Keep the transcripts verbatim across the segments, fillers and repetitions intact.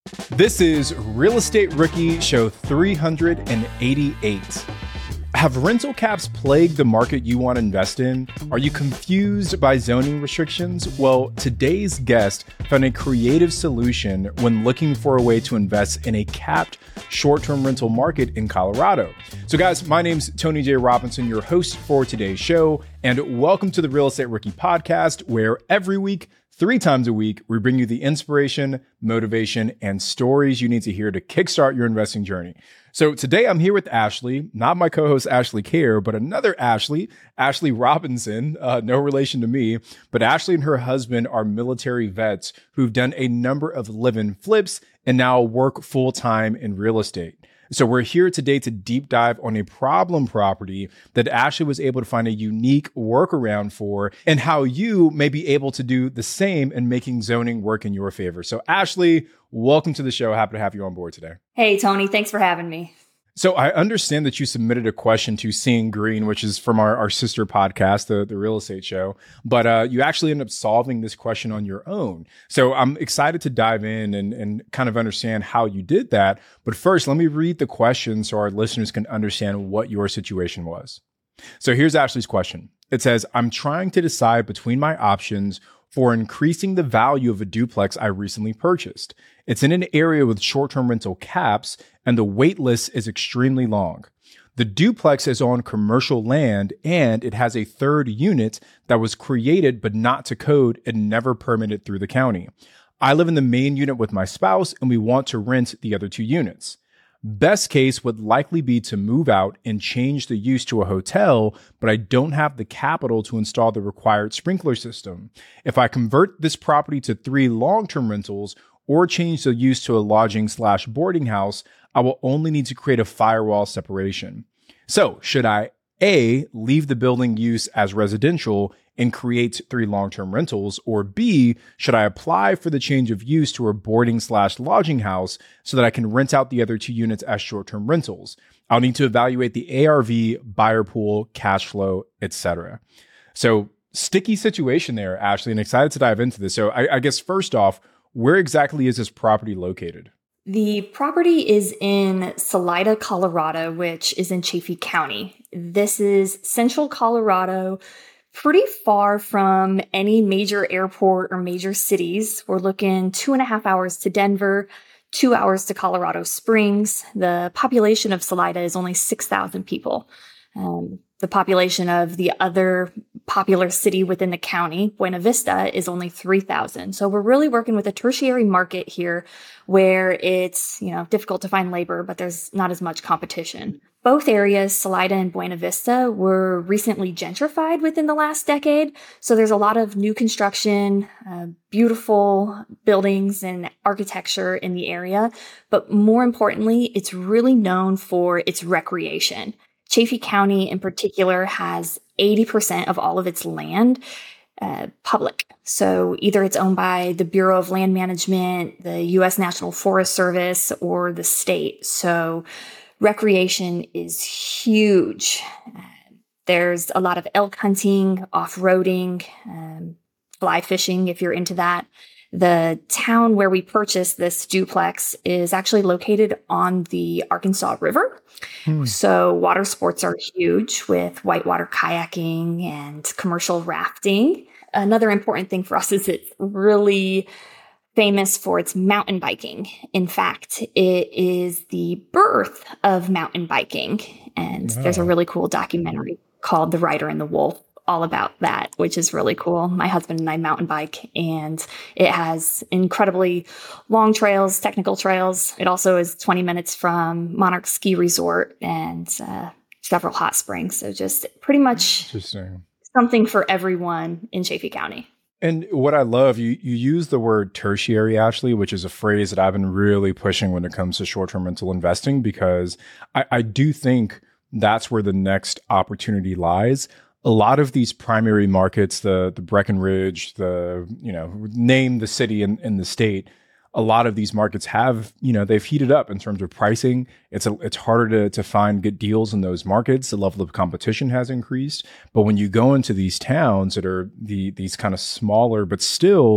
This is Real Estate Rookie Show three hundred eighty-eight. Have rental caps plagued the market you want to invest in? Are you confused by zoning restrictions? Well, today's guest found a creative solution when looking for a way to invest in a capped short-term rental market in Colorado. So guys, my name's Tony J. Robinson, your host for today's show, and welcome to the Real Estate Rookie Podcast, where every week, three times a week, we bring you the inspiration, motivation, and stories you need to hear to kickstart your investing journey. So today I'm here with Ashley, not my co-host Ashley Kerr, but another Ashley, Ashley Robinson, uh, no relation to me, but Ashley and her husband are military vets who've done a number of live-in flips and now work full-time in real estate. So we're here today to deep dive on a problem property that Ashley was able to find a unique workaround for, and how you may be able to do the same in making zoning work in your favor. So Ashley, welcome to the show. Happy to have you on board today. Hey, Tony, thanks for having me. So I understand that you submitted a question to Seeing Green, which is from our, our sister podcast, the, the real estate show, but uh, you actually ended up solving this question on your own. So I'm excited to dive in and, and kind of understand how you did that. But first, let me read the question so our listeners can understand what your situation was. So here's Ashley's question. It says, I'm trying to decide between my options for increasing the value of a duplex I recently purchased. It's in an area with short-term rental caps, and the wait list is extremely long. The duplex is on commercial land, and it has a third unit that was created but not to code and never permitted through the county. I live in the main unit with my spouse, and we want to rent the other two units. Best case would likely be to move out and change the use to a hotel, but I don't have the capital to install the required sprinkler system. If I convert this property to three long-term rentals or change the use to a lodging slash boarding house, I will only need to create a firewall separation. So should I A, leave the building use as residential and create three long-term rentals, or B, should I apply for the change of use to a boarding slash lodging house so that I can rent out the other two units as short-term rentals? I'll need to evaluate the A R V, buyer pool, cash flow, et cetera. So sticky situation there, Ashley, and excited to dive into this. So I, I guess first off, where exactly is this property located? The property is in Salida, Colorado, which is in Chaffee County. This is central Colorado, pretty far from any major airport or major cities. We're looking two and a half hours to Denver, two hours to Colorado Springs. The population of Salida is only six thousand people. Um, the population of the other popular city within the county, Buena Vista, is only three thousand. So we're really working with a tertiary market here where it's, you know, difficult to find labor, but there's not as much competition. Both areas, Salida and Buena Vista, were recently gentrified within the last decade. So there's a lot of new construction, uh, beautiful buildings and architecture in the area. But more importantly, it's really known for its recreation. Chaffee County in particular has eighty percent of all of its land uh, public. So either it's owned by the Bureau of Land Management, the U S National Forest Service, or the state. So recreation is huge. Uh, there's a lot of elk hunting, off-roading, um, fly fishing if you're into that. The town where we purchased this duplex is actually located on the Arkansas River. Hmm. So water sports are huge with whitewater kayaking and commercial rafting. Another important thing for us is it's really famous for its mountain biking. In fact, it is the birth of mountain biking. And wow. There's a really cool documentary called The Rider and the Wolf all about that, which is really cool. My husband and I mountain bike, and it has incredibly long trails, technical trails. It also is twenty minutes from Monarch Ski Resort and uh, several hot springs. So just pretty much something for everyone in Chaffee County. And what I love, you you use the word tertiary, Ashley, which is a phrase that I've been really pushing when it comes to short-term rental investing, because I, I do think that's where the next opportunity lies. A lot of these primary markets, the the Breckenridge, the, you know, name the city in, in the state, a lot of these markets have, you know, they've heated up in terms of pricing. It's a, it's harder to, to find good deals in those markets. The level of competition has increased. But when you go into these towns that are the these kind of smaller, but still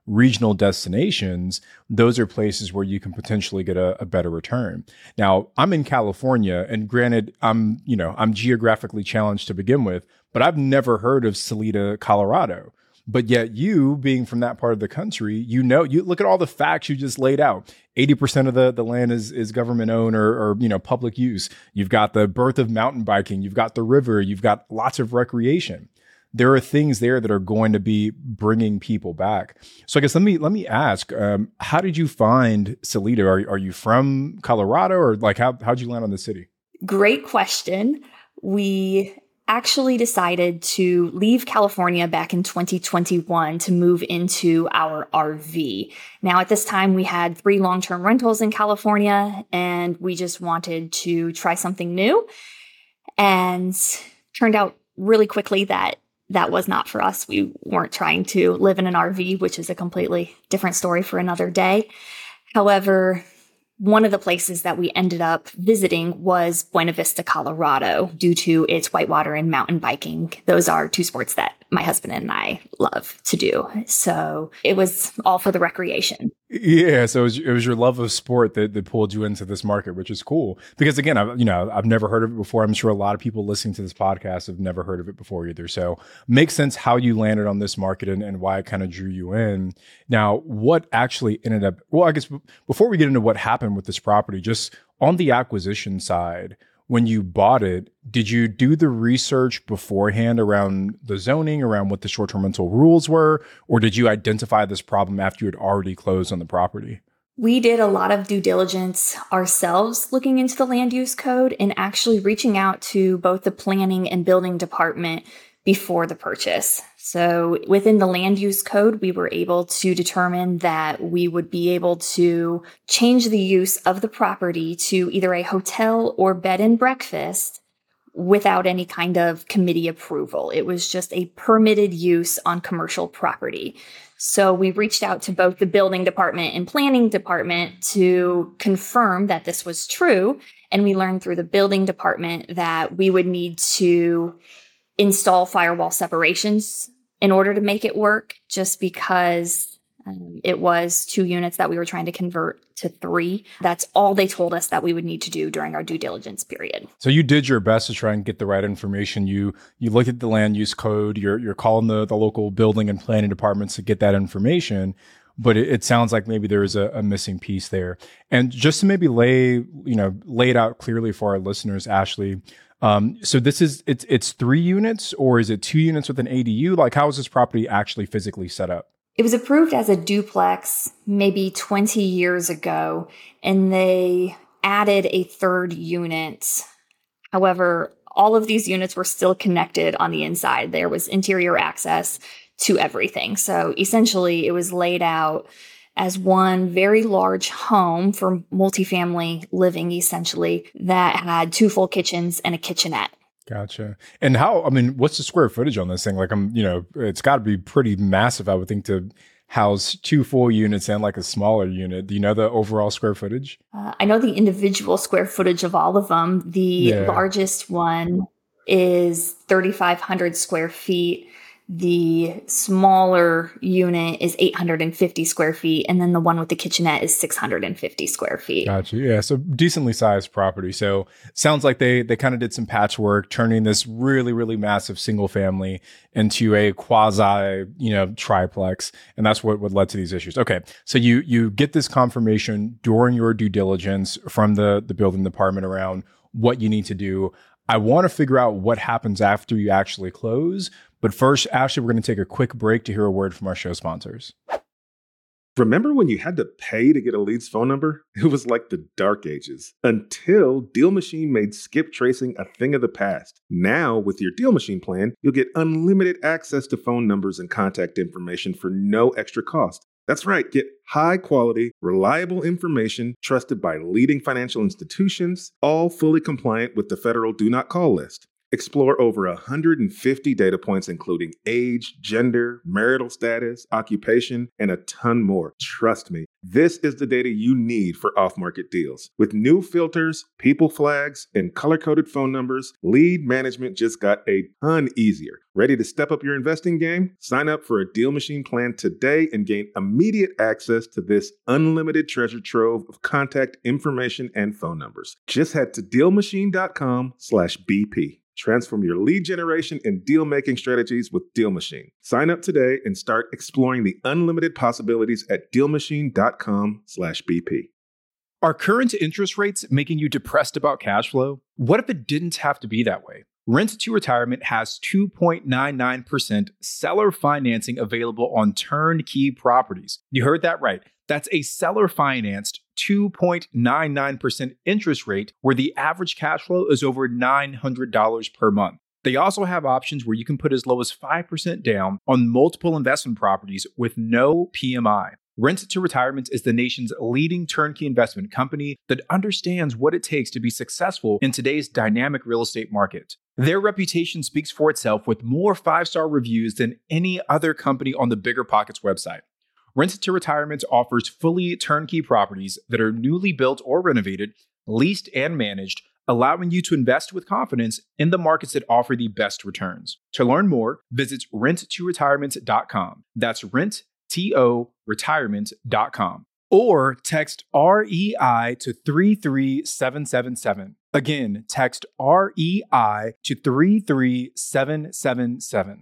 regional destinations, those are places where you can potentially get a, a better return. Now, I'm in California, and granted, I'm, you know, I'm geographically challenged to begin with, but I've never heard of Salida, Colorado. But yet you, being from that part of the country, you know, you look at all the facts you just laid out. eighty percent of the, the land is, is government owned or, or, you know, public use. You've got the birth of mountain biking. You've got the river. You've got lots of recreation. There are things there that are going to be bringing people back. So I guess let me let me ask, um, how did you find Salida? Are, are you from Colorado, or like how how'd you land on the city? Great question. We actually decided to leave California back in twenty twenty-one to move into our R V. Now, at this time, we had three long-term rentals in California, and we just wanted to try something new. And turned out really quickly that that was not for us. We weren't trying to live in an R V, which is a completely different story for another day. However, one of the places that we ended up visiting was Buena Vista, Colorado, due to its whitewater and mountain biking. Those are two sports that my husband and I love to do. So it was all for the recreation. Yeah, so it was, it was your love of sport that, that pulled you into this market, which is cool. Because again, I've, you know, I've never heard of it before. I'm sure a lot of people listening to this podcast have never heard of it before either. So makes sense how you landed on this market and, and why it kind of drew you in. Now, what actually ended up, well, I guess before we get into what happened with this property, just on the acquisition side, when you bought it, did you do the research beforehand around the zoning, around what the short-term rental rules were, or did you identify this problem after you had already closed on the property? We did a lot of due diligence ourselves looking into the land use code and actually reaching out to both the planning and building department before the purchase. So within the land use code, we were able to determine that we would be able to change the use of the property to either a hotel or bed and breakfast without any kind of committee approval. It was just a permitted use on commercial property. So we reached out to both the building department and planning department to confirm that this was true. And we learned through the building department that we would need to install firewall separations in order to make it work, just because um, it was two units that we were trying to convert to three. That's all they told us that we would need to do during our due diligence period. So you did your best to try and get the right information. You you looked at the land use code. You're you're calling the, the local building and planning departments to get that information. But it, it sounds like maybe there is a, a missing piece there. And just to maybe lay you know lay it out clearly for our listeners, Ashley. Um, so this is, it's, it's three units, or is it two units with an A D U? Like, how is this property actually physically set up? It was approved as a duplex maybe twenty years ago, and they added a third unit. However, all of these units were still connected on the inside. There was interior access to everything. So essentially it was laid out as one very large home for multifamily living, essentially, that had two full kitchens and a kitchenette. Gotcha. And how, I mean, what's the square footage on this thing? Like, I'm, you know, it's got to be pretty massive, I would think, to house two full units and like a smaller unit. Do you know the overall square footage? Uh, I know the individual square footage of all of them. The yeah. largest one is thirty-five hundred square feet. The smaller unit is eight hundred fifty square feet. And then the one with the kitchenette is six hundred fifty square feet. Gotcha. Yeah. So decently sized property. So sounds like they, they kind of did some patchwork, turning this really, really massive single family into a quasi, you know, triplex. And that's what, what led to these issues. Okay. So you, you get this confirmation during your due diligence from the, the building department around what you need to do. I want to figure out what happens after you actually close. But first, Ashley, we're going to take a quick break to hear a word from our show sponsors. Remember when you had to pay to get a lead's phone number? It was like the dark ages, until Deal Machine made skip tracing a thing of the past. Now, with your Deal Machine plan, you'll get unlimited access to phone numbers and contact information for no extra cost. That's right, get high-quality, reliable information trusted by leading financial institutions, all fully compliant with the federal Do Not Call list. Explore over one hundred fifty data points, including age, gender, marital status, occupation, and a ton more. Trust me, this is the data you need for off-market deals. With new filters, people flags, and color-coded phone numbers, lead management just got a ton easier. Ready to step up your investing game? Sign up for a Deal Machine plan today and gain immediate access to this unlimited treasure trove of contact information and phone numbers. Just head to DealMachine.com slash BP. Transform your lead generation and deal-making strategies with Deal Machine. Sign up today and start exploring the unlimited possibilities at DealMachine.com slash BP. Are current interest rates making you depressed about cash flow? What if it didn't have to be that way? Rent to Retirement has two point nine nine percent seller financing available on turnkey properties. You heard that right. That's a seller-financed two point nine nine percent interest rate where the average cash flow is over nine hundred dollars per month. They also have options where you can put as low as five percent down on multiple investment properties with no P M I. Rent to Retirement is the nation's leading turnkey investment company that understands what it takes to be successful in today's dynamic real estate market. Their reputation speaks for itself with more five-star reviews than any other company on the BiggerPockets website. Rent to Retirement offers fully turnkey properties that are newly built or renovated, leased and managed, allowing you to invest with confidence in the markets that offer the best returns. To learn more, visit rent to retirement dot com. That's rent to retirement dot com. Or text R E I to three three seven seven seven. Again, text R E I to three three seven seven seven.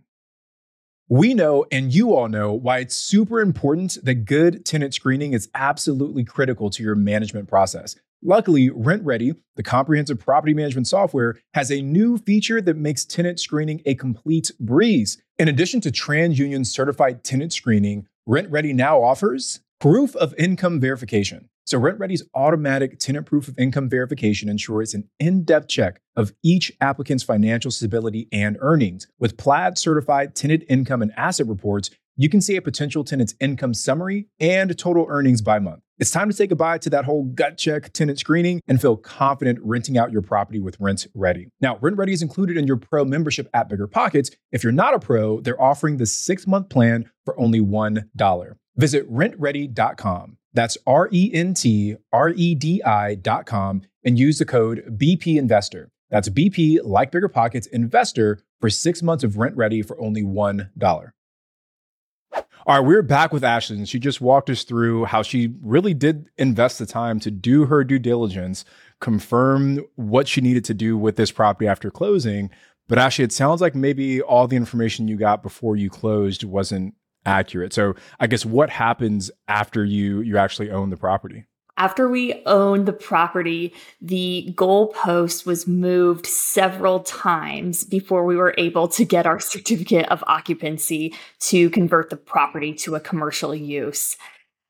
We know, and you all know, why it's super important that good tenant screening is absolutely critical to your management process. Luckily, RentRedi, the comprehensive property management software, has a new feature that makes tenant screening a complete breeze. In addition to TransUnion certified tenant screening, RentRedi now offers proof of income verification. So RentRedi's automatic tenant proof of income verification ensures an in-depth check of each applicant's financial stability and earnings. With Plaid certified tenant income and asset reports, you can see a potential tenant's income summary and total earnings by month. It's time to say goodbye to that whole gut check tenant screening and feel confident renting out your property with RentRedi. Now, RentRedi is included in your pro membership at BiggerPockets. If you're not a pro, they're offering the six-month plan for only one dollar. Visit rent ready dot com. That's R E N T R E D I dot com and use the code B P Investor. That's B P, like BiggerPockets, Investor for six months of RentRedi for only one dollar. All right, we're back with Ashley, and she just walked us through how she really did invest the time to do her due diligence, confirm what she needed to do with this property after closing. But Ashley, it sounds like maybe all the information you got before you closed wasn't accurate. So I guess what happens after you you actually own the property? After we owned the property, the goalpost was moved several times before we were able to get our certificate of occupancy to convert the property to a commercial use.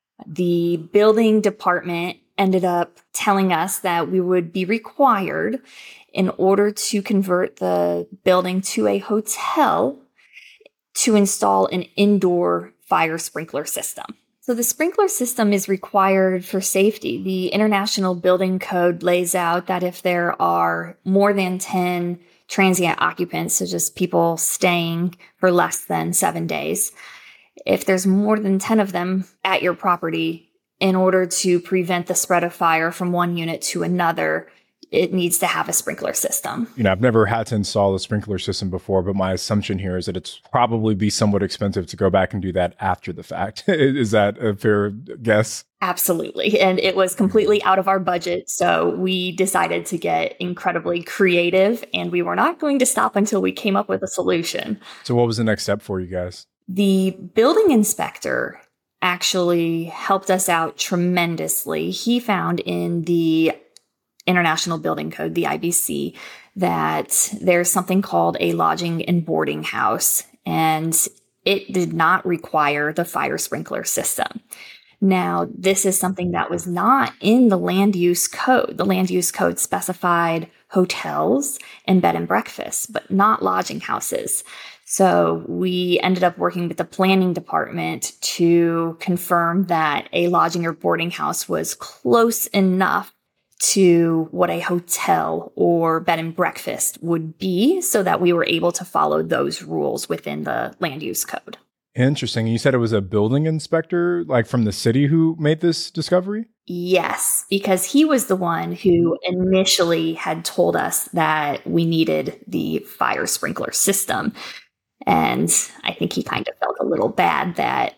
The building department ended up telling us that we would be required, in order to convert the building to a hotel, to install an indoor fire sprinkler system. So the sprinkler system is required for safety. The International Building Code lays out that if there are more than ten transient occupants, so just people staying for less than seven days, if there's more than ten of them at your property, in order to prevent the spread of fire from one unit to another, it needs to have a sprinkler system. You know, I've never had to install a sprinkler system before, but my assumption here is that it's probably be somewhat expensive to go back and do that after the fact. Is that a fair guess? Absolutely. And it was completely out of our budget. So we decided to get incredibly creative, and we were not going to stop until we came up with a solution. So what was the next step for you guys? The building inspector actually helped us out tremendously. He found in the International Building Code, the I B C, that there's something called a lodging and boarding house, and it did not require the fire sprinkler system. Now, this is something that was not in the land use code. The land use code specified hotels and bed and breakfasts, but not lodging houses. So we ended up working with the planning department to confirm that a lodging or boarding house was close enough to what a hotel or bed and breakfast would be so that we were able to follow those rules within the land use code. Interesting. You said it was a building inspector, like from the city, who made this discovery? Yes, because he was the one who initially had told us that we needed the fire sprinkler system. And I think he kind of felt a little bad that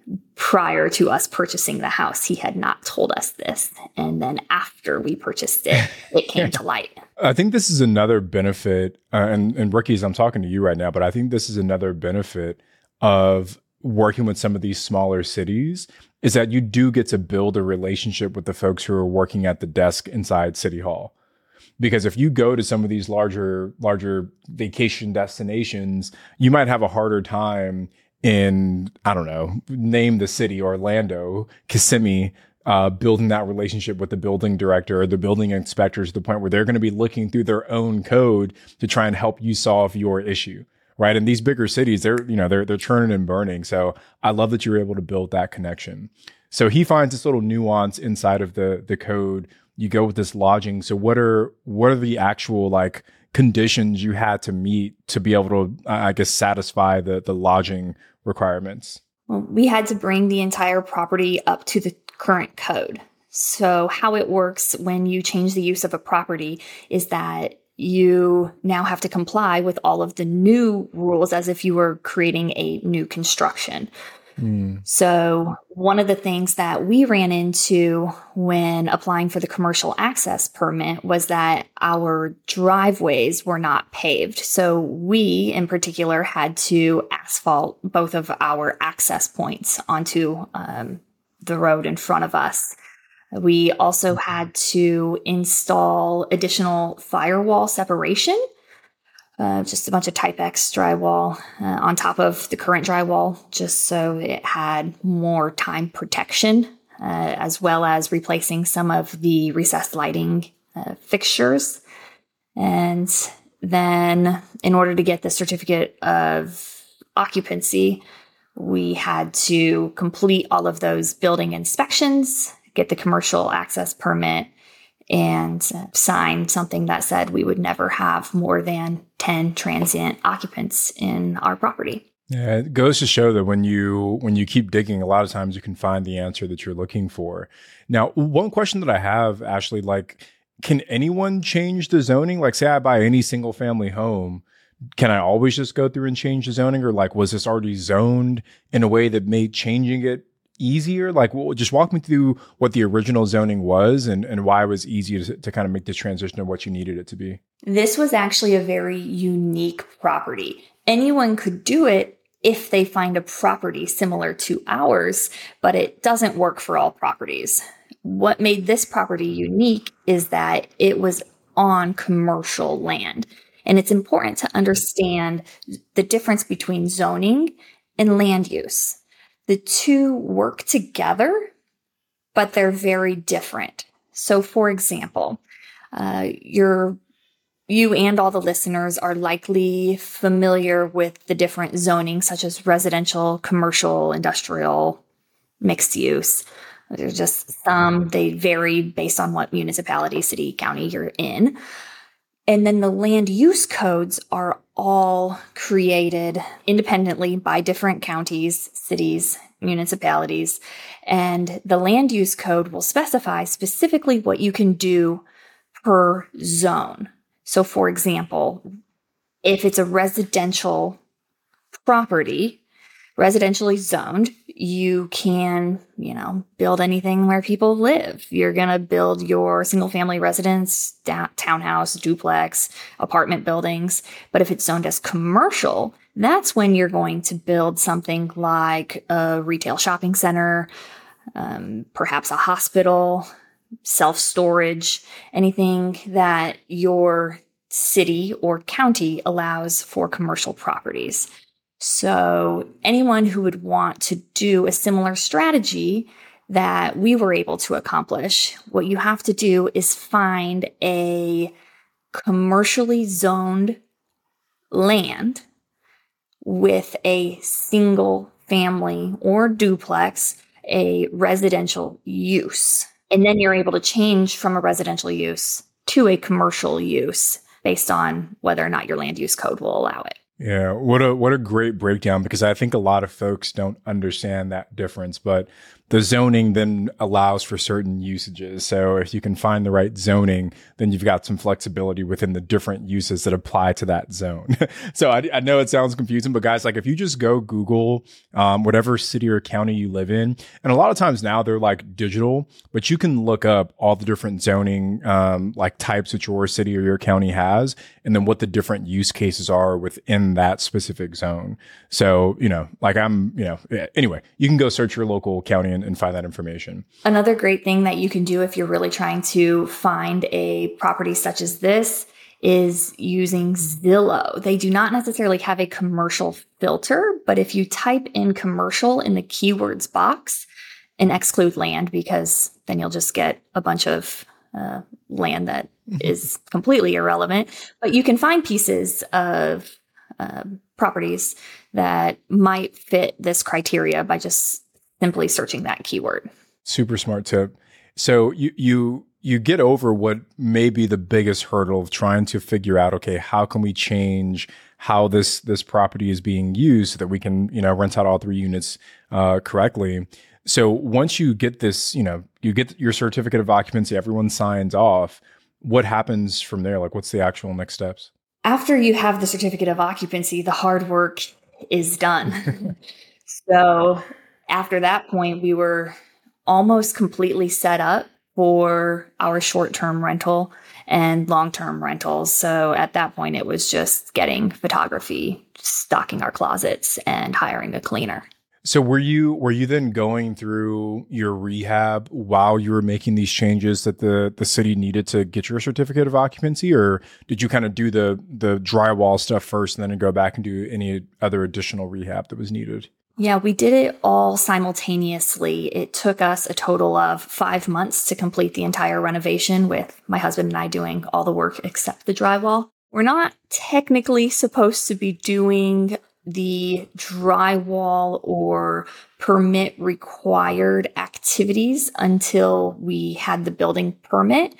prior to us purchasing the house, he had not told us this. And then after we purchased it, it came to light. I think this is another benefit, uh, and, and rookies, I'm talking to you right now, but I think this is another benefit of working with some of these smaller cities, is that you do get to build a relationship with the folks who are working at the desk inside City Hall. Because if you go to some of these larger, larger vacation destinations, you might have a harder time in, I don't know, name the city, Orlando, Kissimmee, uh, building that relationship with the building director or the building inspectors to the point where they're going to be looking through their own code to try and help you solve your issue. Right. And these bigger cities, they're, you know, they're, they're churning and burning. So I love that you're able to build that connection. So he finds this little nuance inside of the, the code. You go with this lodging. So what are, what are the actual like conditions you had to meet to be able to, I guess, satisfy the, the lodging requirements? Well, we had to bring the entire property up to the current code. So how it works when you change the use of a property is that you now have to comply with all of the new rules as if you were creating a new construction. Mm. So one of the things that we ran into when applying for the commercial access permit was that our driveways were not paved. So we, in particular, had to asphalt both of our access points onto um, the road in front of us. We also had to install additional firewall separation, uh, just a bunch of Type X drywall uh, on top of the current drywall, just so it had more time protection, uh, as well as replacing some of the recessed lighting uh, fixtures. And then in order to get the certificate of occupancy, we had to complete all of those building inspections, get the commercial access permit, and sign something that said we would never have more than ten transient occupants in our property. Yeah, it goes to show that when you when you keep digging, a lot of times you can find the answer that you're looking for. Now, one question that I have, Ashley, like, can anyone change the zoning? Like, say I buy any single family home, can I always just go through and change the zoning? Or like, was this already zoned in a way that made changing it easier? Like, well, just walk me through what the original zoning was and, and why it was easy to, to kind of make this transition to what you needed it to be. This was actually a very unique property. Anyone could do it if they find a property similar to ours, but it doesn't work for all properties. What made this property unique is that it was on commercial land. And it's important to understand the difference between zoning and land use. The two work together, but they're very different. So, for example, uh, you're, you and all the listeners are likely familiar with the different zoning, such as residential, commercial, industrial, mixed use. There's just some, they vary based on what municipality, city, county you're in. And then the land use codes are all created independently by different counties, cities, municipalities. And the land use code will specify specifically what you can do per zone. So, for example, if it's a residential property, residentially zoned, you can, you know, build anything where people live. You're going to build your single family residence, da- townhouse, duplex, apartment buildings. But if it's zoned as commercial, that's when you're going to build something like a retail shopping center, um, perhaps a hospital, self-storage, anything that your city or county allows for commercial properties. So anyone who would want to do a similar strategy that we were able to accomplish, what you have to do is find a commercially zoned land with a single family or duplex, a residential use. And then you're able to change from a residential use to a commercial use based on whether or not your land use code will allow it. Yeah, what a what a great breakdown, because I think a lot of folks don't understand that difference, but the zoning then allows for certain usages. So if you can find the right zoning, then you've got some flexibility within the different uses that apply to that zone. So I, I know it sounds confusing, but guys, like if you just go Google um, whatever city or county you live in, and a lot of times now they're like digital, but you can look up all the different zoning um, like types that your city or your county has, and then what the different use cases are within that specific zone. So, you know, like I'm, you know, anyway, you can go search your local county and, and find that information. Another great thing that you can do if you're really trying to find a property such as this is using Zillow. They do not necessarily have a commercial filter, but if you type in commercial in the keywords box and exclude land, because then you'll just get a bunch of uh, land that is completely irrelevant, but you can find pieces of uh, properties that might fit this criteria by just simply searching that keyword. Super smart tip. So you you you get over what may be the biggest hurdle of trying to figure out, okay, how can we change how this this property is being used so that we can, you know, rent out all three units uh, correctly. So once you get this, you know, you get your certificate of occupancy, everyone signs off. What happens from there? Like, what's the actual next steps? After you have the certificate of occupancy, the hard work is done. So after that point, we were almost completely set up for our short-term rental and long-term rentals. So at that point, it was just getting photography, stocking our closets, and hiring a cleaner. So were you were you then going through your rehab while you were making these changes that the the city needed to get your certificate of occupancy, or did you kind of do the the drywall stuff first and then go back and do any other additional rehab that was needed? Yeah, we did it all simultaneously. It took us a total of five months to complete the entire renovation, with my husband and I doing all the work except the drywall. We're not technically supposed to be doing the drywall or permit required activities until we had the building permit.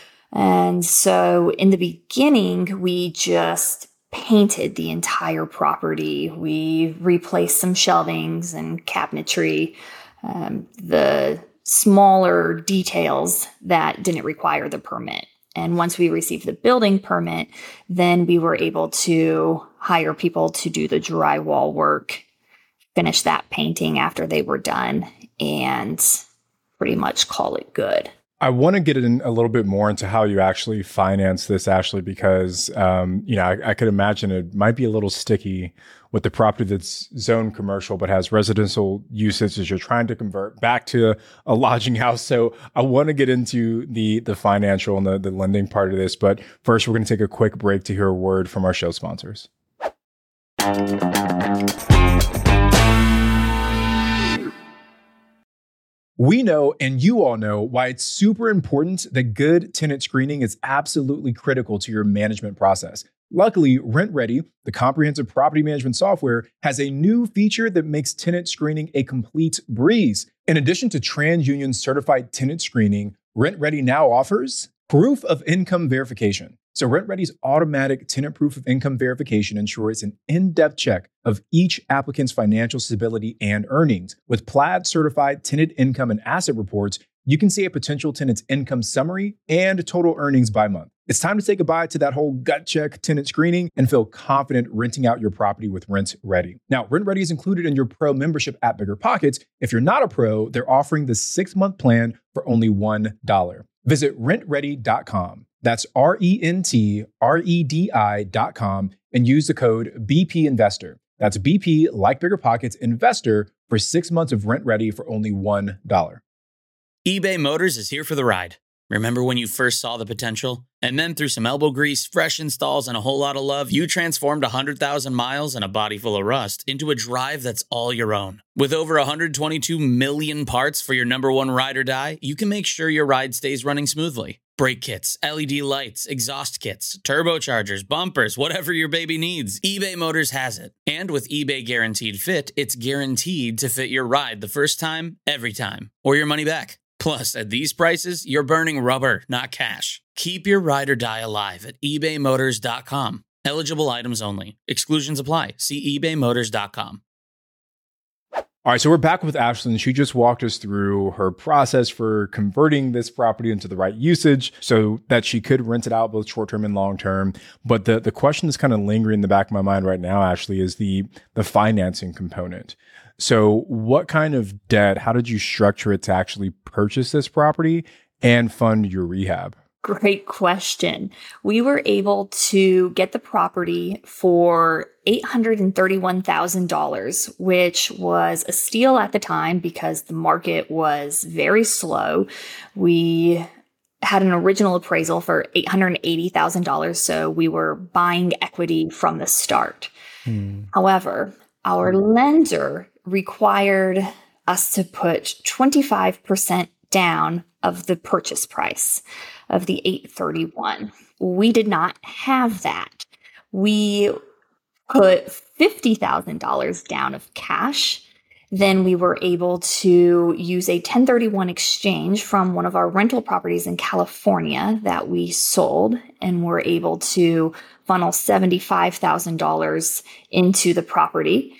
And so in the beginning, we just painted the entire property. We replaced some shelvings and cabinetry, um, the smaller details that didn't require the permit. And once we received the building permit, then we were able to hire people to do the drywall work, finish that painting after they were done, and pretty much call it good. I want to get in a little bit more into how you actually finance this, Ashley, because um, you know I, I could imagine it might be a little sticky with the property that's zoned commercial but has residential usage as you're trying to convert back to a lodging house. So I want to get into the the financial and the, the lending part of this. But first, we're going to take a quick break to hear a word from our show sponsors. We know, and you all know, why it's super important that good tenant screening is absolutely critical to your management process. Luckily, RentRedi, the comprehensive property management software, has a new feature that makes tenant screening a complete breeze. In addition to TransUnion certified tenant screening, RentRedi now offers proof of income verification. So RentRedi's automatic tenant proof of income verification ensures an in-depth check of each applicant's financial stability and earnings. With Plaid certified tenant income and asset reports, you can see a potential tenant's income summary and total earnings by month. It's time to say goodbye to that whole gut check tenant screening and feel confident renting out your property with RentRedi. Now, RentRedi is included in your pro membership at BiggerPockets. If you're not a pro, they're offering the six-month plan for only one dollar. Visit rent ready dot com. That's R E N T R E D I dot com and use the code B P Investor. That's B P, like BiggerPockets, Investor for six months of RentRedi for only one dollar. eBay Motors is here for the ride. Remember when you first saw the potential? And then through some elbow grease, fresh installs, and a whole lot of love, you transformed one hundred thousand miles and a body full of rust into a drive that's all your own. With over one hundred twenty-two million parts for your number one ride or die, you can make sure your ride stays running smoothly. Brake kits, L E D lights, exhaust kits, turbochargers, bumpers, whatever your baby needs, eBay Motors has it. And with eBay Guaranteed Fit, it's guaranteed to fit your ride the first time, every time, or your money back. Plus, at these prices, you're burning rubber, not cash. Keep your ride or die alive at ebay motors dot com. Eligible items only. Exclusions apply. See ebay motors dot com. All right, so we're back with Ashlyn. She just walked us through her process for converting this property into the right usage so that she could rent it out both short-term and long-term. But the, the question that's kind of lingering in the back of my mind right now, Ashley, is the, the financing component. So what kind of debt, how did you structure it to actually purchase this property and fund your rehab? Great question. We were able to get the property for eight hundred thirty-one thousand dollars, which was a steal at the time because the market was very slow. We had an original appraisal for eight hundred eighty thousand dollars, so we were buying equity from the start. Hmm. However, our lender required us to put twenty-five percent down of the purchase price of the eight thirty-one. We did not have that. We put fifty thousand dollars down of cash. Then we were able to use a ten thirty-one exchange from one of our rental properties in California that we sold, and were able to funnel seventy-five thousand dollars into the property.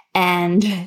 And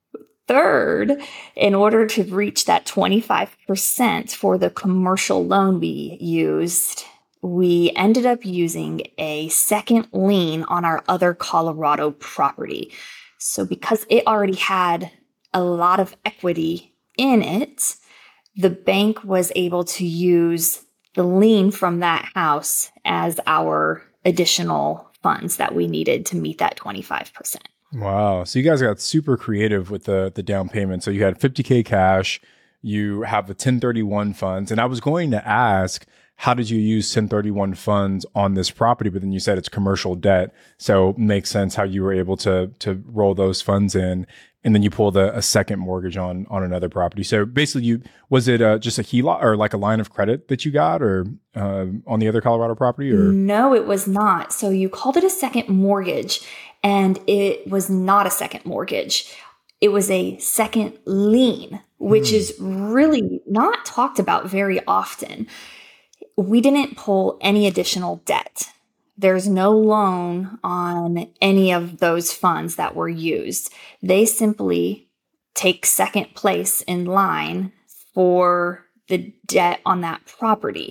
third, in order to reach that twenty-five percent for the commercial loan we used, we ended up using a second lien on our other Colorado property. So because it already had a lot of equity in it, the bank was able to use the lien from that house as our additional funds that we needed to meet that twenty-five percent. Wow. So you guys got super creative with the the down payment. So you had fifty K cash, you have the ten thirty-one funds. And I was going to ask, how did you use ten thirty-one funds on this property? But then you said it's commercial debt. So it makes sense how you were able to to roll those funds in. And then you pulled a, a second mortgage on on another property. So basically, you was it uh, just a H E L O C or like a line of credit that you got or uh, on the other Colorado property? Or no, it was not. So you called it a second mortgage. And it was not a second mortgage. It was a second lien, which mm. is really not talked about very often. We didn't pull any additional debt. There's no loan on any of those funds that were used. They simply take second place in line for the debt on that property.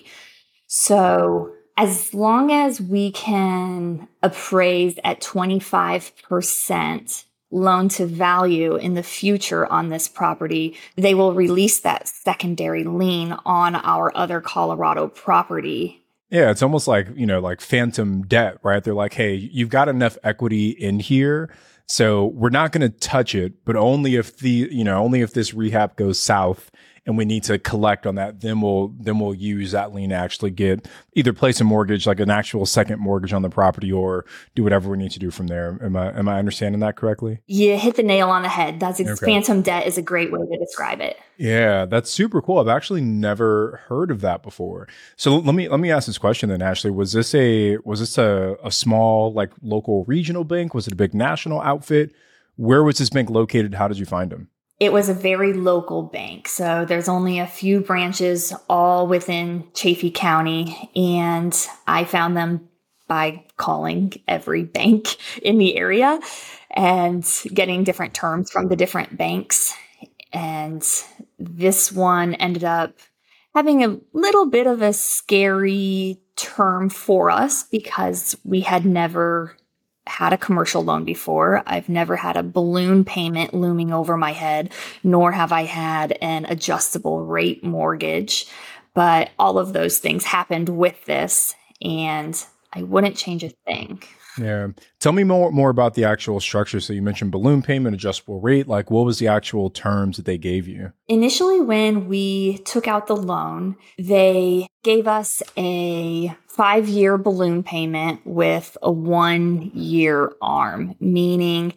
So as long as we can appraise at twenty-five percent loan to value in the future on this property, they will release that secondary lien on our other Colorado property. Yeah, it's almost like, you know, like phantom debt, right? They're like, hey, you've got enough equity in here, so we're not going to touch it, but only if the, you know, only if this rehab goes south and we need to collect on that, then we'll then we'll use that lien to actually get either place a mortgage, like an actual second mortgage on the property, or do whatever we need to do from there. Am I am I understanding that correctly? You hit the nail on the head. That's Okay. Phantom debt is a great way to describe it. Yeah, that's super cool. I've actually never heard of that before. So let me let me ask this question then, Ashley. Was this a was this a, a small like local regional bank? Was it a big national outfit? Where was this bank located? How did you find them? It was a very local bank. So there's only a few branches all within Chaffee County. And I found them by calling every bank in the area and getting different terms from the different banks. And this one ended up having a little bit of a scary term for us because we had never had a commercial loan before. I've never had a balloon payment looming over my head, nor have I had an adjustable rate mortgage. But all of those things happened with this, and I wouldn't change a thing. Yeah. Tell me more more about the actual structure. So you mentioned balloon payment, adjustable rate. Like, what was the actual terms that they gave you? Initially, when we took out the loan, they gave us a five-year balloon payment with a one-year arm, meaning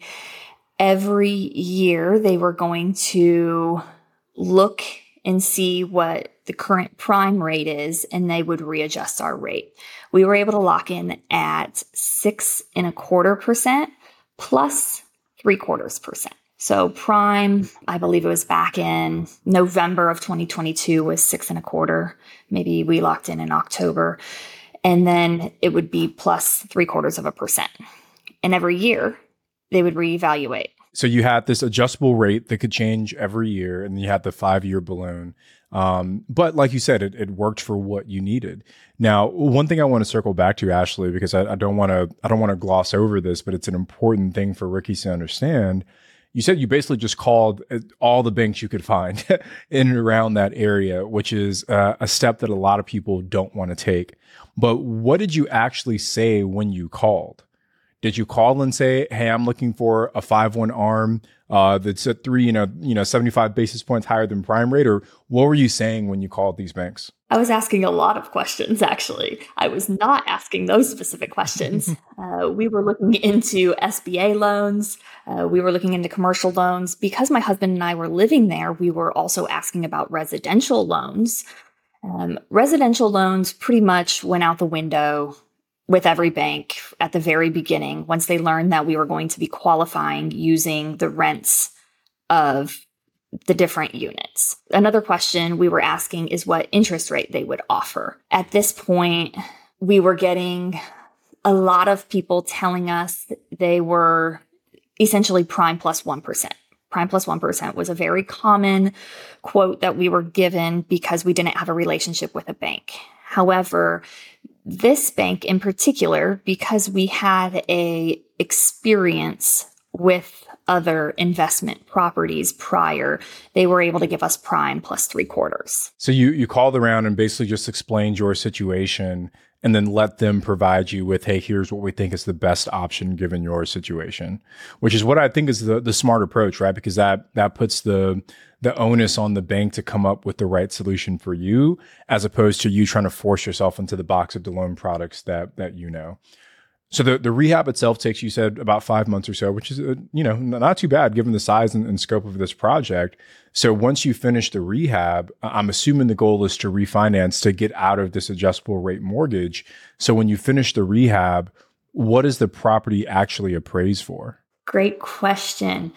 every year they were going to look and see what the current prime rate is, and they would readjust our rate. We were able to lock in at six and a quarter percent plus three quarters percent. So prime, I believe it was back in November of twenty twenty-two, was six and a quarter. Maybe we locked in in October. And then it would be plus three quarters of a percent. And every year they would reevaluate. So you had this adjustable rate that could change every year, and you had the five-year balloon. Um, but like you said, it, it worked for what you needed. Now, one thing I want to circle back to, Ashley, because I, I don't want to I don't want to gloss over this, but it's an important thing for Rickies to understand. You said you basically just called all the banks you could find in and around that area, which is uh, a step that a lot of people don't want to take. But what did you actually say when you called? Did you call and say, "Hey, I'm looking for a five one arm uh, that's at three, you know, you know, seventy-five basis points higher than prime rate," or what were you saying when you called these banks? I was asking a lot of questions, actually. I was not asking those specific questions. uh, we were looking into S B A loans. Uh, we were looking into commercial loans. Because my husband and I were living there, we were also asking about residential loans. Um, residential loans pretty much went out the window with every bank at the very beginning, once they learned that we were going to be qualifying using the rents of the different units. Another question we were asking is what interest rate they would offer. At this point, we were getting a lot of people telling us they were essentially prime plus one percent. Prime plus one percent was a very common quote that we were given because we didn't have a relationship with a bank. However, this bank in particular, because we had a experience with other investment properties prior, they were able to give us prime plus three quarters. So you you called around and basically just explained your situation and then let them provide you with, hey, here's what we think is the best option given your situation, which is what I think is the the smart approach, right? Because that that puts the the onus on the bank to come up with the right solution for you, as opposed to you trying to force yourself into the box of the loan products that that you know. So the, the rehab itself takes, you said, about five months or so, which is, uh, you know, not too bad given the size and, and scope of this project. So once you finish the rehab, I'm assuming the goal is to refinance to get out of this adjustable rate mortgage. So when you finish the rehab, what is the property actually appraised for? Great question.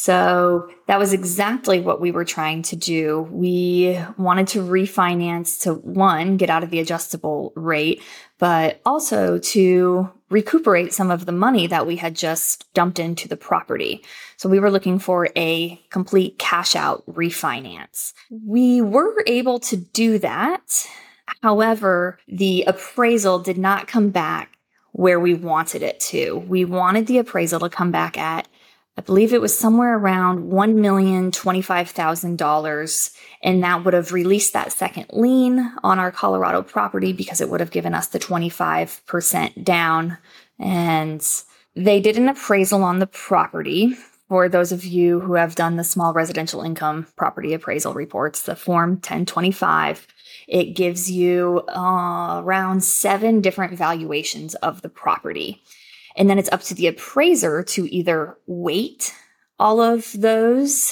So that was exactly what we were trying to do. We wanted to refinance to, one, get out of the adjustable rate, but also to recuperate some of the money that we had just dumped into the property. So we were looking for a complete cash out refinance. We were able to do that. However, the appraisal did not come back where we wanted it to. We wanted the appraisal to come back at, I believe it was somewhere around one million twenty-five thousand dollars, and that would have released that second lien on our Colorado property because it would have given us the twenty-five percent down. And they did an appraisal on the property. For those of you who have done the small residential income property appraisal reports, the Form ten twenty-five, it gives you uh, around seven different valuations of the property. And then it's up to the appraiser to either weight all of those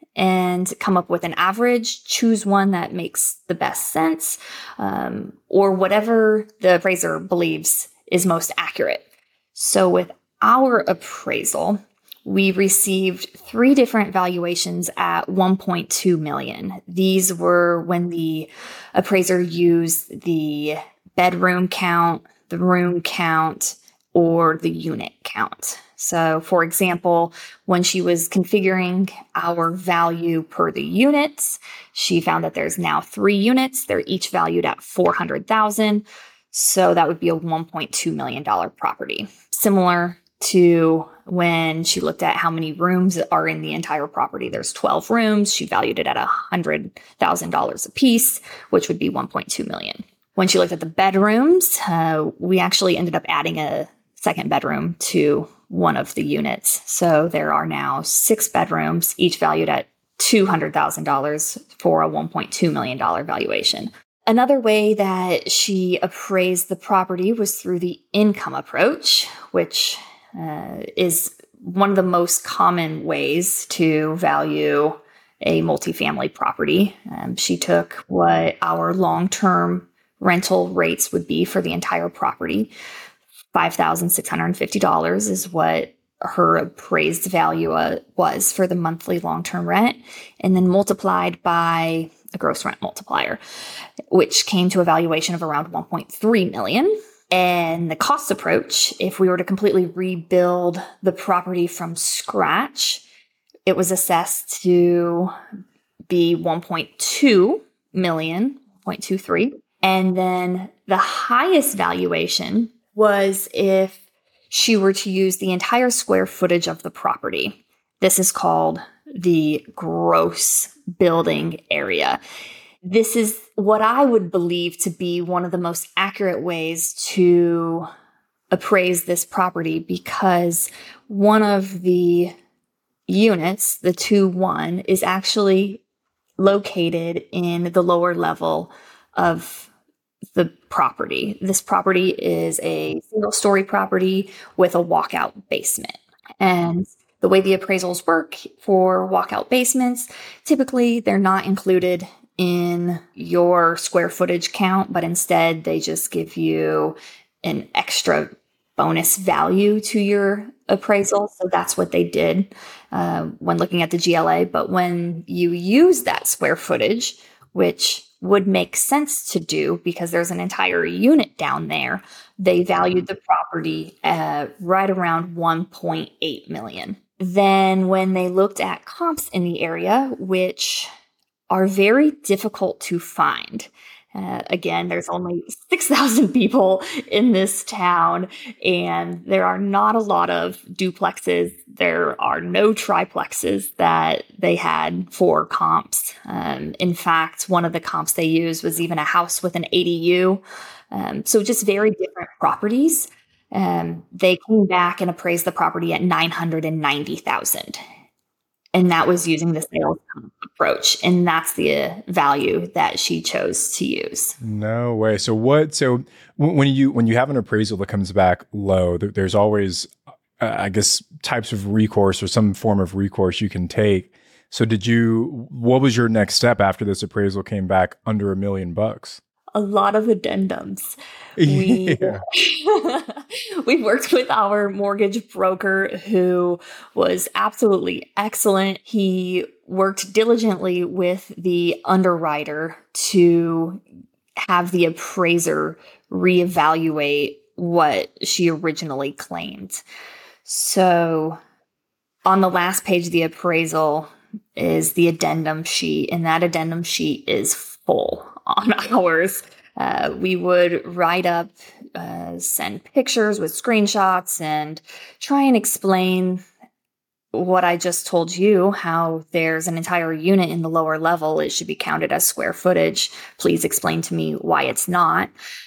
and come up with an average, choose one that makes the best sense, um, or whatever the appraiser believes is most accurate. So with our appraisal, we received three different valuations at one point two million dollars. These were when the appraiser used the bedroom count, the room count, or the unit count. So for example, when she was configuring our value per the units, she found that there's now three units. They're each valued at four hundred thousand dollars. So that would be a one point two million dollars property. Similar to when she looked at how many rooms are in the entire property. There's twelve rooms. She valued it at one hundred thousand dollars a piece, which would be one point two million dollars. When she looked at the bedrooms, uh, we actually ended up adding a second bedroom to one of the units. So there are now six bedrooms, each valued at two hundred thousand dollars for a one point two million dollars valuation. Another way that she appraised the property was through the income approach, which uh, is one of the most common ways to value a multifamily property. Um, she took what our long-term rental rates would be for the entire property. five thousand six hundred fifty dollars is what her appraised value uh, was for the monthly long-term rent, and then multiplied by a gross rent multiplier, which came to a valuation of around one point three million dollars. And the cost approach, if we were to completely rebuild the property from scratch, it was assessed to be one point two million dollars, one point two three. And then the highest valuation was if she were to use the entire square footage of the property. This is called the gross building area. This is what I would believe to be one of the most accurate ways to appraise this property, because one of the units, the two one, is actually located in the lower level of the property. This property is a single story property with a walkout basement. And the way the appraisals work for walkout basements, typically they're not included in your square footage count, but instead they just give you an extra bonus value to your appraisal. So that's what they did uh, when looking at the G L A. But when you use that square footage, which would make sense to do because there's an entire unit down there, they valued the property at right around one point eight million. Then when they looked at comps in the area, which are very difficult to find. Uh, again, there's only six thousand people in this town, and there are not a lot of duplexes. There are no triplexes that they had for comps. Um, in fact, one of the comps they used was even a house with an A D U. Um, so just very different properties. Um, they came back and appraised the property at nine hundred ninety thousand dollars. And that was using the sales approach. And that's the value that she chose to use. No way. So what, so when you, when you have an appraisal that comes back low, there's always, uh, I guess, types of recourse or some form of recourse you can take. So did you, what was your next step after this appraisal came back under a million bucks? A lot of addendums. We, yeah. we worked with our mortgage broker, who was absolutely excellent. He worked diligently with the underwriter to have the appraiser reevaluate what she originally claimed. So on the last page of the appraisal is the addendum sheet, and that addendum sheet is full. On ours, uh, we would write up, uh, send pictures with screenshots and try and explain what I just told you, how there's an entire unit in the lower level. It should be counted as square footage. Please explain to me why it's not.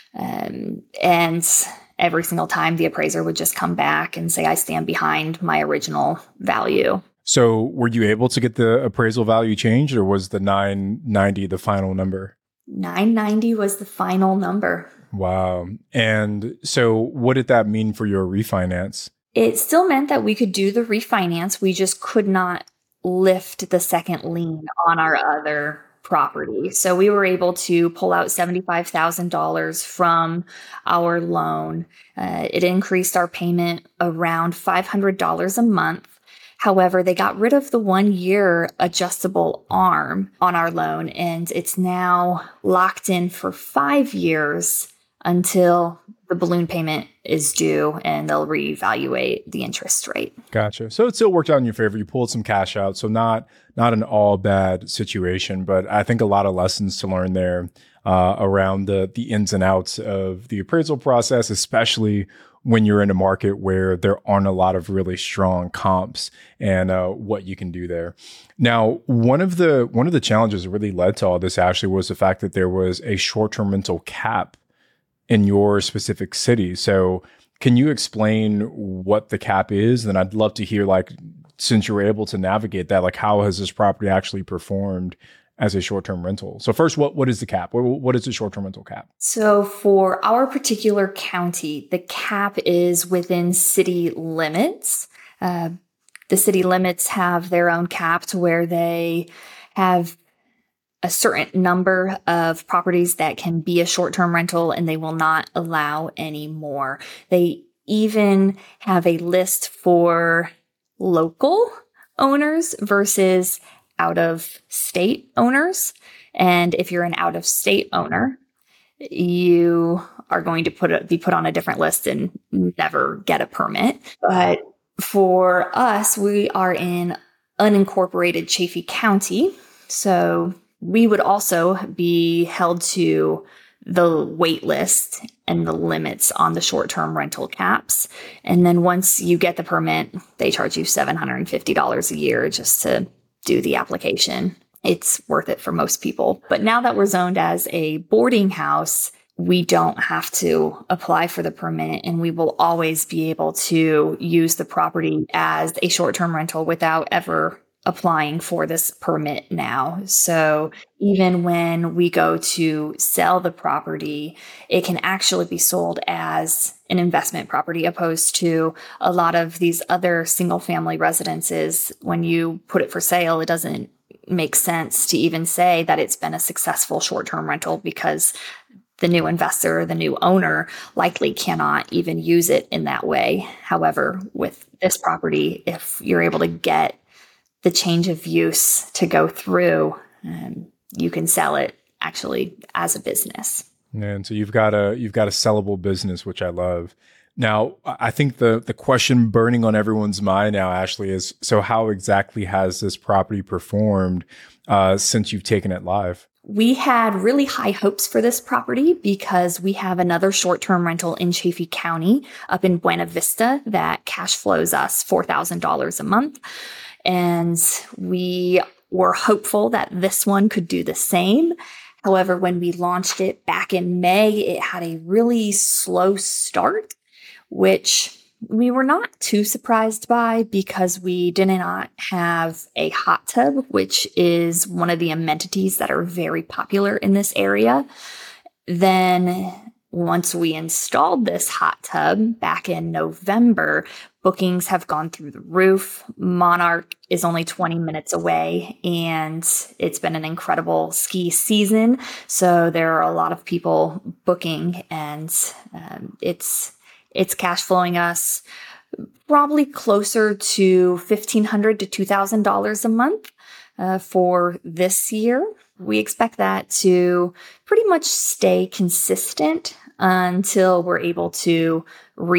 Um, and every single time the appraiser would just come back and say, I stand behind my original value. So were you able to get the appraisal value changed, or was the nine ninety the final number? nine ninety was the final number. Wow. And so what did that mean for your refinance? It still meant that we could do the refinance. We just could not lift the second lien on our other property. So we were able to pull out seventy-five thousand dollars from our loan. Uh, it increased our payment around five hundred dollars a month. However, they got rid of the one-year adjustable arm on our loan, and it's now locked in for five years until the balloon payment is due, and they'll reevaluate the interest rate. Gotcha. So it still worked out in your favor. You pulled some cash out, so not not an all bad situation, but I think a lot of lessons to learn there uh, around the the ins and outs of the appraisal process, especially when you're in a market where there aren't a lot of really strong comps, and uh, what you can do there. Now, one of the one of the challenges that really led to all this, Ashley, was the fact that there was a short-term rental cap in your specific city. So can you explain what the cap is? And I'd love to hear, like, since you were able to navigate that, like, how has this property actually performed as a short-term rental? So first, what, what is the cap? What, what is the short-term rental cap? So for our particular county, the cap is within city limits. Uh, the city limits have their own cap to where they have a certain number of properties that can be a short-term rental, and they will not allow any more. They even have a list for local owners versus out of state owners. And if you're an out of state owner, you are going to put a, be put on a different list and never get a permit. But for us, we are in unincorporated Chaffee County. So we would also be held to the wait list and the limits on the short-term rental caps. And then once you get the permit, they charge you seven hundred fifty dollars a year just to do the application. It's worth it for most people. But now that we're zoned as a boarding house, we don't have to apply for the permit, and we will always be able to use the property as a short-term rental without ever applying for this permit now. So even when we go to sell the property, it can actually be sold as an investment property opposed to a lot of these other single family residences. When you put it for sale, it doesn't make sense to even say that it's been a successful short-term rental because the new investor, the new owner likely cannot even use it in that way. However, with this property, if you're able to get the change of use to go through, um, you can sell it actually as a business. And so you've got a you've got a sellable business, which I love. Now, I think the the question burning on everyone's mind now, Ashley, is so how exactly has this property performed uh, since you've taken it live? We had really high hopes for this property because we have another short-term rental in Chaffee County up in Buena Vista that cash flows us four thousand dollars a month. And we were hopeful that this one could do the same. However, when we launched it back in May, it had a really slow start, which we were not too surprised by because we did not have a hot tub, which is one of the amenities that are very popular in this area. Then once we installed this hot tub back in November, bookings have gone through the roof. Monarch is only twenty minutes away, and it's been an incredible ski season. So there are a lot of people booking, and um, it's it's cash flowing us probably closer to fifteen hundred dollars to two thousand dollars a month uh, for this year. We expect that to pretty much stay consistent until we're able to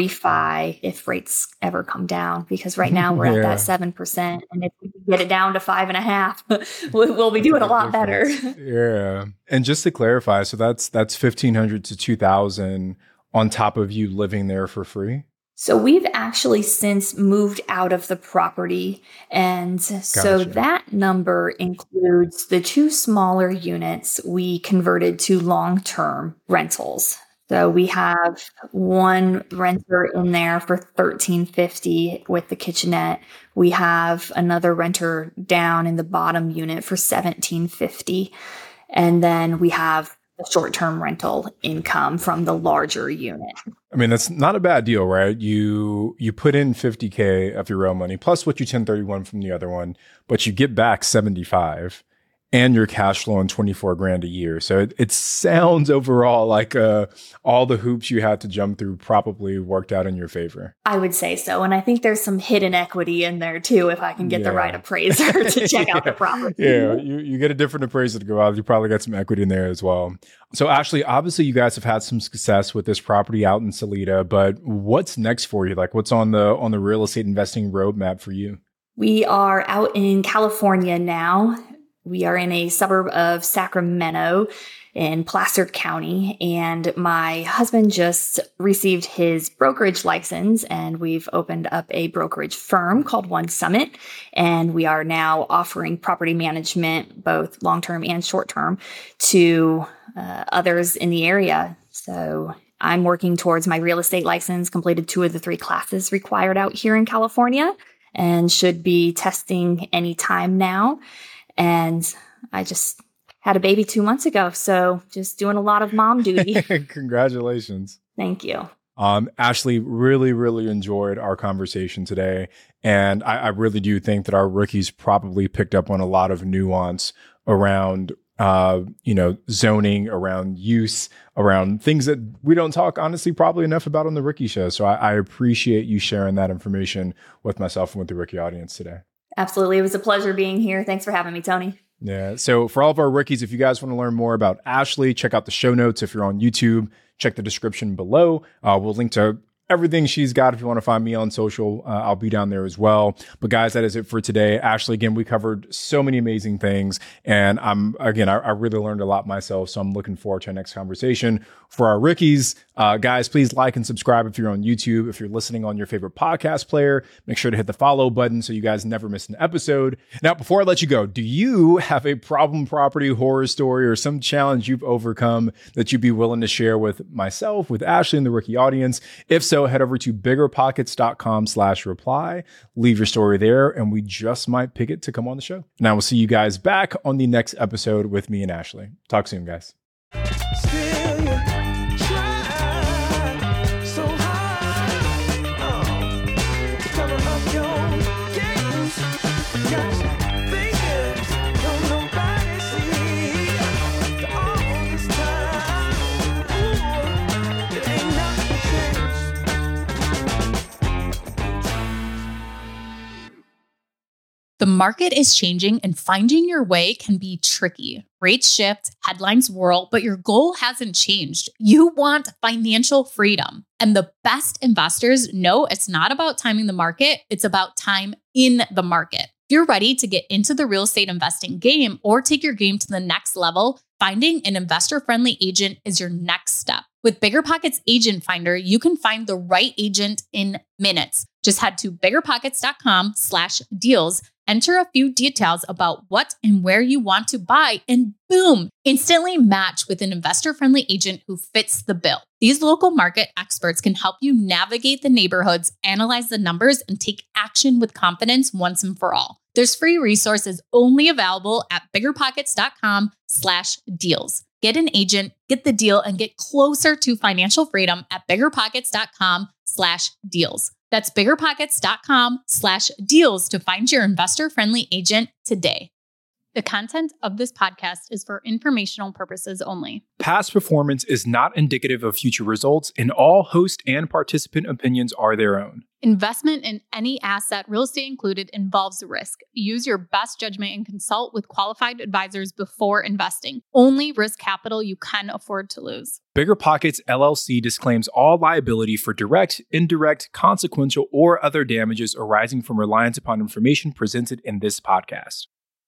refi if rates ever come down, because right now we're yeah. at that seven percent. And if we can get it down to five and a half, we'll be doing a lot better. Yeah. And just to clarify, so that's, that's fifteen hundred to two thousand on top of you living there for free? So we've actually since moved out of the property. And gotcha. So that number includes the two smaller units we converted to long-term rentals. So we have one renter in there for thirteen fifty with the kitchenette. We have another renter down in the bottom unit for seventeen fifty. And then we have the short-term rental income from the larger unit. I mean, that's not a bad deal, right? You you put in fifty K of your own money plus what you ten thirty-one from the other one, but you get back seventy-five. And your cash flow on twenty-four grand a year. So it, it sounds overall like uh, all the hoops you had to jump through probably worked out in your favor. I would say so. And I think there's some hidden equity in there too, if I can get yeah. the right appraiser to check yeah. out the property. Yeah, you, you get a different appraiser to go out. You probably got some equity in there as well. So Ashley, obviously you guys have had some success with this property out in Salida, but what's next for you? Like what's on the on the real estate investing roadmap for you? We are out in California now. We are in a suburb of Sacramento in Placer County, and my husband just received his brokerage license, and we've opened up a brokerage firm called One Summit, and we are now offering property management, both long-term and short-term, to uh, others in the area. So I'm working towards my real estate license, completed two of the three classes required out here in California, and should be testing any time now. And I just had a baby two months ago, so just doing a lot of mom duty. Congratulations. Thank you. Um, Ashley, really, really enjoyed our conversation today. And I, I really do think that our rookies probably picked up on a lot of nuance around uh, you know, zoning, around use, around things that we don't talk, honestly, probably enough about on the Rookie Show. So I, I appreciate you sharing that information with myself and with the Rookie audience today. Absolutely. It was a pleasure being here. Thanks for having me, Tony. Yeah. So for all of our rookies, if you guys want to learn more about Ashley, check out the show notes. If you're on YouTube, check the description below. Uh, we'll link to everything she's got. If you want to find me on social, uh, I'll be down there as well. But guys, that is it for today. Ashley, again, we covered so many amazing things. And I'm, again, I, I really learned a lot myself. So I'm looking forward to our next conversation. For our rookies, uh, guys, please like and subscribe if you're on YouTube. If you're listening on your favorite podcast player, make sure to hit the follow button so you guys never miss an episode. Now, before I let you go, do you have a problem property horror story or some challenge you've overcome that you'd be willing to share with myself, with Ashley and the Rookie audience? If so, head over to biggerpockets.com slash reply. Leave your story there, and we just might pick it to come on the show. And I will see you guys back on the next episode with me and Ashley. Talk soon, guys. Still you try so hard, oh, to cover up your games. Got fingers, don't nobody see. All this time, ooh, it ain't nothing changed. The market is changing and finding your way can be tricky. Rates shift, headlines whirl, but your goal hasn't changed. You want financial freedom. And the best investors know it's not about timing the market, it's about time in the market. If you're ready to get into the real estate investing game or take your game to the next level, finding an investor-friendly agent is your next step. With BiggerPockets Agent Finder, you can find the right agent in minutes. Just head to biggerpockets.com slash deals. Enter a few details about what and where you want to buy, and boom, instantly match with an investor-friendly agent who fits the bill. These local market experts can help you navigate the neighborhoods, analyze the numbers, and take action with confidence once and for all. There's free resources only available at biggerpockets.com slash deals. Get an agent, get the deal, and get closer to financial freedom at biggerpockets.com slash deals. That's biggerpockets.com slash deals to find your investor-friendly agent today. The content of this podcast is for informational purposes only. Past performance is not indicative of future results, and all host and participant opinions are their own. Investment in any asset, real estate included, involves risk. Use your best judgment and consult with qualified advisors before investing. Only risk capital you can afford to lose. BiggerPockets L L C disclaims all liability for direct, indirect, consequential, or other damages arising from reliance upon information presented in this podcast.